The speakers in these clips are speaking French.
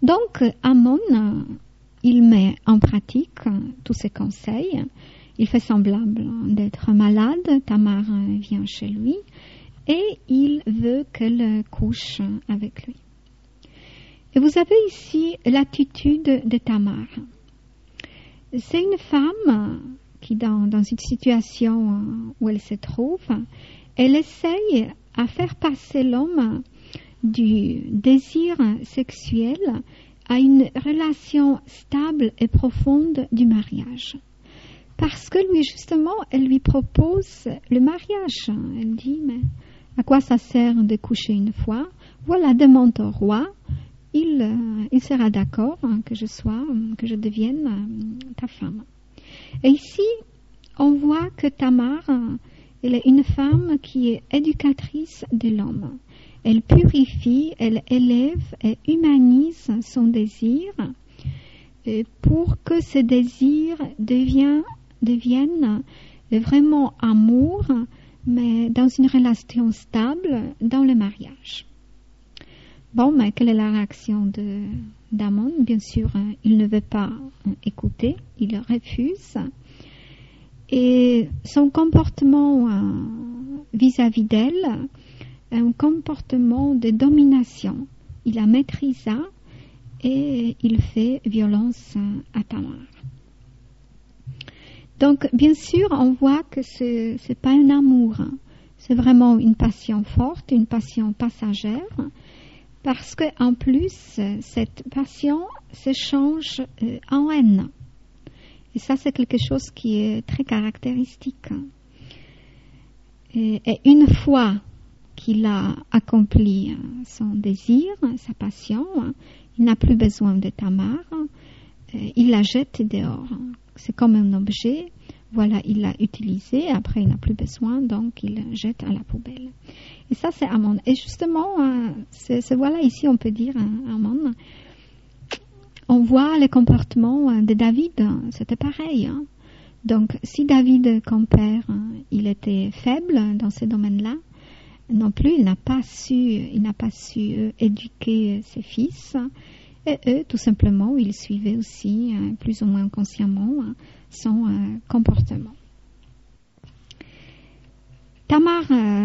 Donc, Amon, il met en pratique tous ces conseils. Il fait semblant d'être malade. Tamar vient chez lui et il veut qu'elle couche avec lui. Et vous avez ici l'attitude de Tamar. C'est une femme qui, dans une situation où elle se trouve, elle essaye à faire passer l'homme du désir sexuel à une relation stable et profonde du mariage. Parce que lui, justement, elle lui propose le mariage. Elle dit, mais à quoi ça sert de coucher une fois? Voilà, demande au roi. Il sera d'accord que je devienne ta femme. Et ici, on voit que Tamar, elle est une femme qui est éducatrice de l'homme. Elle purifie, elle élève et humanise son désir pour que ce désir devienne vraiment amour, mais dans une relation stable, dans le mariage. Bon, mais quelle est la réaction d'Amon? Bien sûr, il ne veut pas écouter, il refuse. Et son comportement vis-à-vis d'elle, un comportement de domination. Il la maîtrisa et il fait violence à Tamar. Donc, bien sûr, on voit que c'est pas un amour, c'est vraiment une passion forte, une passion passagère, parce que en plus, cette passion se change en haine. Et ça, c'est quelque chose qui est très caractéristique. Et une fois qu'il a accompli son désir, sa passion, il n'a plus besoin de Tamar, il la jette dehors. C'est comme un objet, voilà, il l'a utilisé, après il n'a plus besoin, donc il le jette à la poubelle. Et ça, c'est Amon. Et justement, voilà, ici on peut dire Amon. On voit le comportement de David, c'était pareil. Donc, si David, comme père, il était faible dans ce domaine-là, non plus, il n'a pas su éduquer ses fils. Et eux, tout simplement, ils suivaient aussi, plus ou moins consciemment, son comportement. Tamar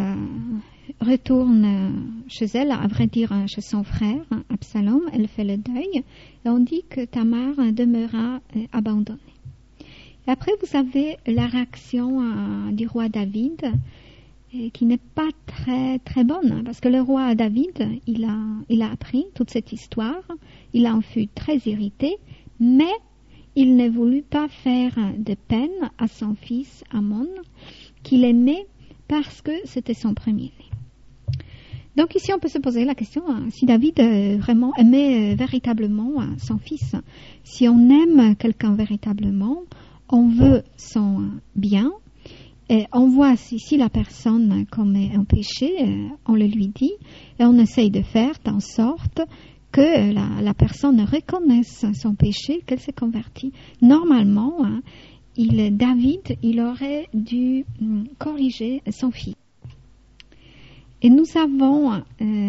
retourne chez elle, à vrai dire chez son frère, Absalom. Elle fait le deuil. Et on dit que Tamar demeura abandonnée. Et après, vous avez la réaction du roi David, qui n'est pas très, très bonne, parce que le roi David, il a appris toute cette histoire, il en fut très irrité, mais il ne voulut pas faire de peine à son fils Amon, qu'il aimait parce que c'était son premier-né. Donc ici, on peut se poser la question, si David vraiment aimait véritablement son fils. Si on aime quelqu'un véritablement, on veut son bien, et on voit si la personne commet un péché, on le lui dit, et on essaye de faire en sorte que la personne reconnaisse son péché, qu'elle s'est convertie. Normalement, David, il aurait dû corriger son fils. Et nous avons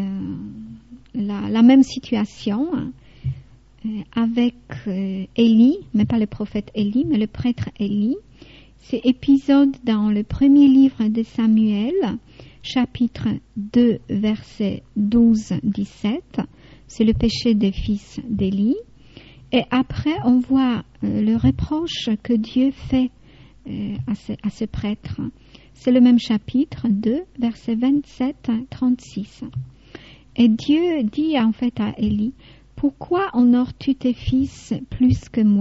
la même situation avec Élie, mais pas le prophète Élie, mais le prêtre Élie. C'est épisode dans le premier livre de Samuel, chapitre 2, verset 12-17. C'est le péché des fils d'Élie. Et après, on voit le reproche que Dieu fait à ce prêtre. C'est le même chapitre 2, verset 27-36. Et Dieu dit en fait à Élie, « Pourquoi honores-tu tes fils plus que moi ?»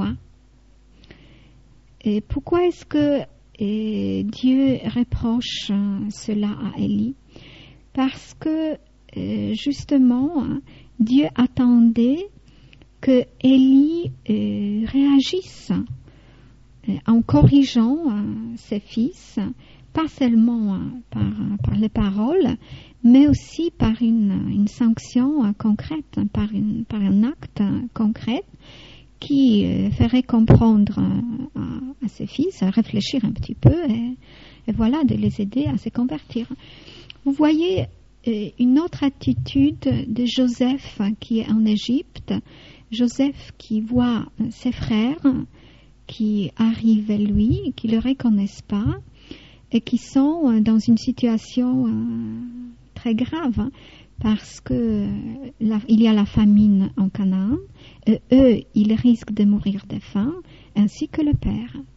Et pourquoi est-ce que Dieu reproche cela à Élie? Parce que justement, Dieu attendait que Élie réagisse en corrigeant ses fils, pas seulement par les paroles, mais aussi par une sanction concrète, par un acte concret qui ferait comprendre à ses fils, à réfléchir un petit peu et voilà, de les aider à se convertir. Vous voyez une autre attitude de Joseph qui est en Égypte, Joseph qui voit ses frères qui arrivent vers lui, qui ne le reconnaissent pas et qui sont dans une situation très grave parce que il y a la famine en Canaan et eux, ils risquent de mourir de faim ainsi que le père.